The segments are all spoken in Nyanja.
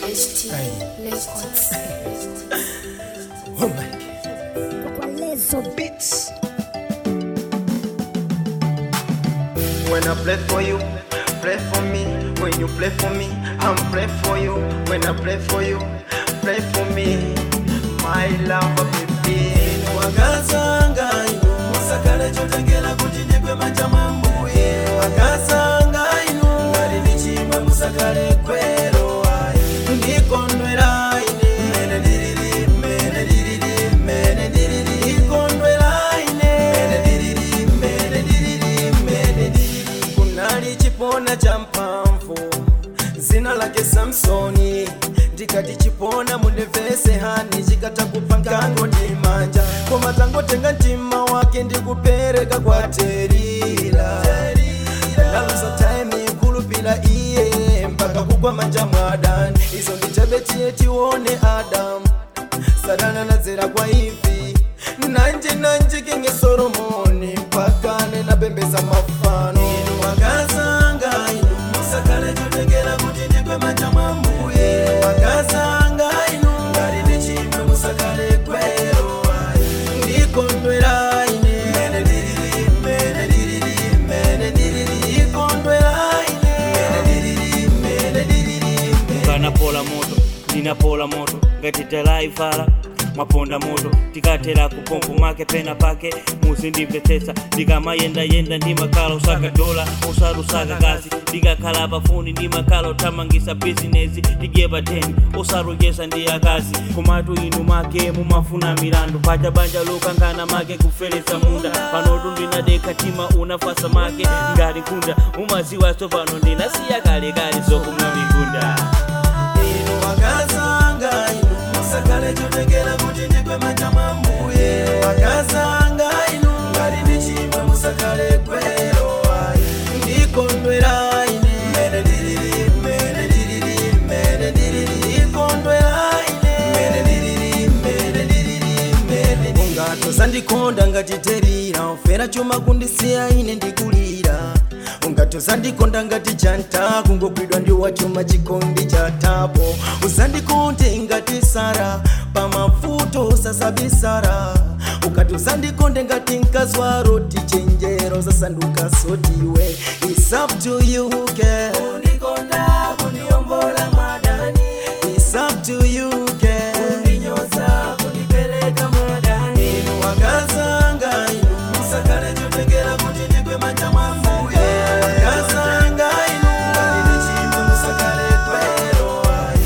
HT Records. Oh my God. Beats. When I play for you, play for me. When you play for me, I'm play for you. When I play for you, play for me. My love, baby. Wakazanga inu musakale chotengela kuti ndikwe machama mbuye. Wakazanga inu ngari nichimwe musakale kwero ayi. Ndikondwera ine mene diriri mene diriri mene diriri. Ndikondwera ine mene diriri mene diriri mene diriri. Kunali chipona cha mpamvu zina lake Samsoni. Ndikati chipona mundevese hani chikata kupangango ndi manja koma tangotenga mtima wake ndikupereka kwa Terira ndaluza time kulupila iye mpaka kugwa manja mwadani izo ndichebe chiye tione Adam sadana nazera kwa hivi nanje kenge Solomoni mpaka nena bembeza mafano inu wakazanga inu musakale chotengela kuti ndikwe manja mambuye wakazanga inu ngari nichimwe musakale kwero ndikondwera ine mene diriri mene diriri mene diriri ndikondwera ine mene diriri mene diriri kana pola moto ninapola moto ngati telaivala maponda moto tikatera kupompo make pena pake muzindimvetsetsa ndikamayenda ndimakhala usaka dola usarusaka kasi ndikakhala pafuni ndimakhala uthamangisa bizinesi ndidyeba 10 usarujesa ndi akazi komatu inu make mumafuna milandu paja banja lokangana make kufelesa munda panotu ndinadekha tima unafasa make ngati nkunda mumaziwa tsopano ndinasiya kalekale zokumwa mikunda inu wakazanga inu musakale chotengela kuti ndikwe manja mambuye wakazanga inu ngari ndichimwe musakale kwero ndikondwera ine mene diriri mene diriri mene diriri ndikondwera ine mene diriri mene diriri mene ungato zandikonda ngati Terira ofera chuma kundisiya ine ndikulira ungatozandikonda ngati janta kungogwidwa ndi wachuma chikondi cha tapo uzandikonde ngati Sara pamavuto sasabisara ukatozandikonde ngati mkazwa roti chenjero zasanduka sotiwe it's up to you girl unikonda kuniombola madani it's up to you girl uninyoza kunipeleka madani inu wakazanga inu musakale chotengela kuti ndikwe manja mambuye wakazanga inu ngari nichimwe musakale kwero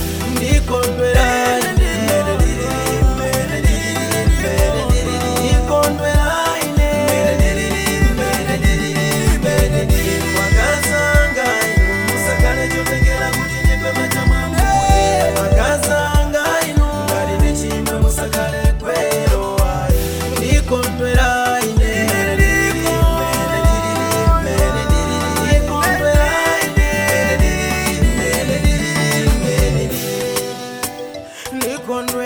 ndikondwera ine mene diriri mene diriri mene diriri ndikondwera ine mene diriri mene diriri mene diriri wakazanga inu musakale chotengela kuti ndikwe manja mambuye wakazanga inu ngari nichimwe musakale kwero ndikondwera ine mene diriri mene diriri mene diriri ndikondwera ine mene diriri mene diriri mene diriri ndikondwera